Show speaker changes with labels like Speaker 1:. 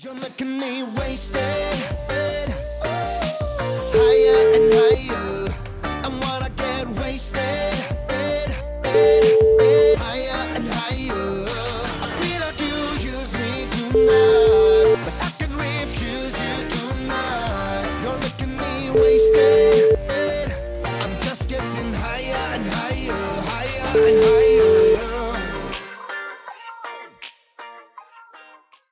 Speaker 1: You're making me wasted, higher and higher. I wanna get wasted, higher and higher. I feel like you use me tonight, but I can refuse you tonight. You're making me wasted. I'm just getting higher and higher, higher and higher.